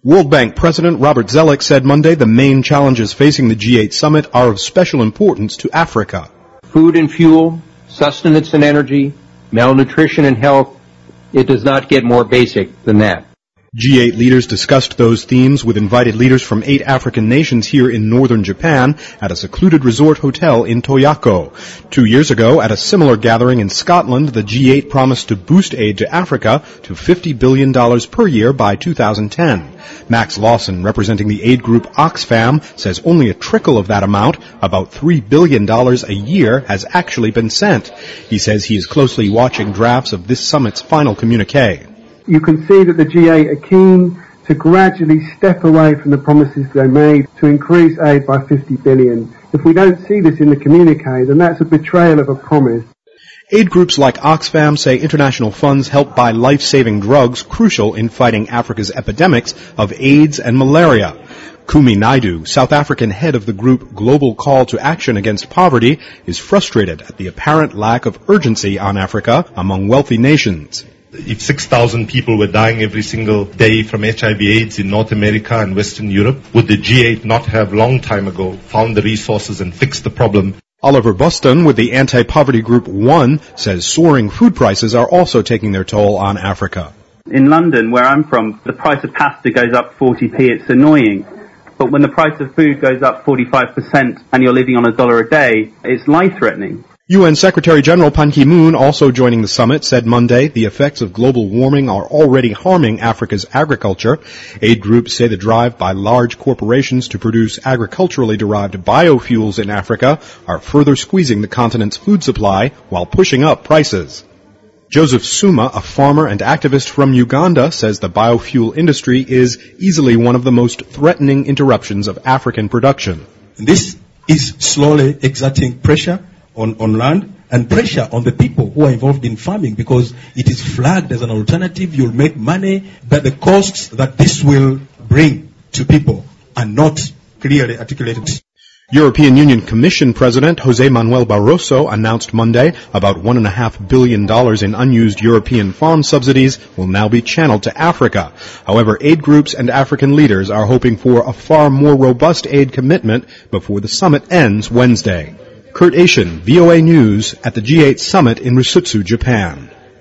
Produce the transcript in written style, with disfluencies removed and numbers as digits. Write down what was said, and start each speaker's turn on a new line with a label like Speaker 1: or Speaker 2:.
Speaker 1: World Bank President Robert Zoellick said Monday the main challenges facing the G8 summit are of special importance to Africa.
Speaker 2: Food and fuel, sustenance and energy, malnutrition and health, it does not get more basic than that.
Speaker 1: G8 leaders discussed those themes with invited leaders from 8 African nations here in northern Japan at a secluded resort hotel in Toyako. 2 years ago, at a similar gathering in Scotland, the G8 promised to boost aid to Africa to $50 billion per year by 2010. Max Lawson, representing the aid group Oxfam, says only a trickle of that amount, about $3 billion a year, has actually been sent. He says he is closely watching drafts of this summit's final communique.
Speaker 3: You can see that the G8 are keen to gradually step away from the promises they made to increase aid by 50 billion. If we don't see this in the communique, then that's a betrayal of a promise.
Speaker 1: Aid groups like Oxfam say international funds help buy life-saving drugs crucial in fighting Africa's epidemics of AIDS and malaria. Kumi Naidu, South African head of the group Global Call to Action Against Poverty, is frustrated at the apparent lack of urgency on Africa among wealthy nations.
Speaker 4: If 6,000 people were dying every single day from HIV/AIDS in North America and Western Europe, would the G8 not have long time ago found the resources and fixed the problem?
Speaker 1: Oliver Buston with the anti-poverty group One says soaring food prices are also taking their toll on Africa.
Speaker 5: In London, where I'm from, the price of pasta goes up 40p. It's annoying. But when the price of food goes up 45% and you're living on $1 a day, it's life-threatening.
Speaker 1: UN Secretary General Ban Ki-moon, also joining the summit, said Monday the effects of global warming are already harming Africa's agriculture. Aid groups say the drive by large corporations to produce agriculturally derived biofuels in Africa are further squeezing the continent's food supply while pushing up prices. Joseph Suma, a farmer and activist from Uganda, says the biofuel industry is easily one of the most threatening interruptions of African production.
Speaker 6: This is slowly exerting pressure on land and pressure on the people who are involved in farming, because it is flagged as an alternative. You'll make money, but the costs that this will bring to people are not clearly articulated.
Speaker 1: European Union Commission President José Manuel Barroso announced Monday about $1.5 billion in unused European farm subsidies will now be channeled to Africa. However, aid groups and African leaders are hoping for a far more robust aid commitment before the summit ends Wednesday. Kurt Ashen, VOA News, at the G8 Summit in Rusutsu, Japan.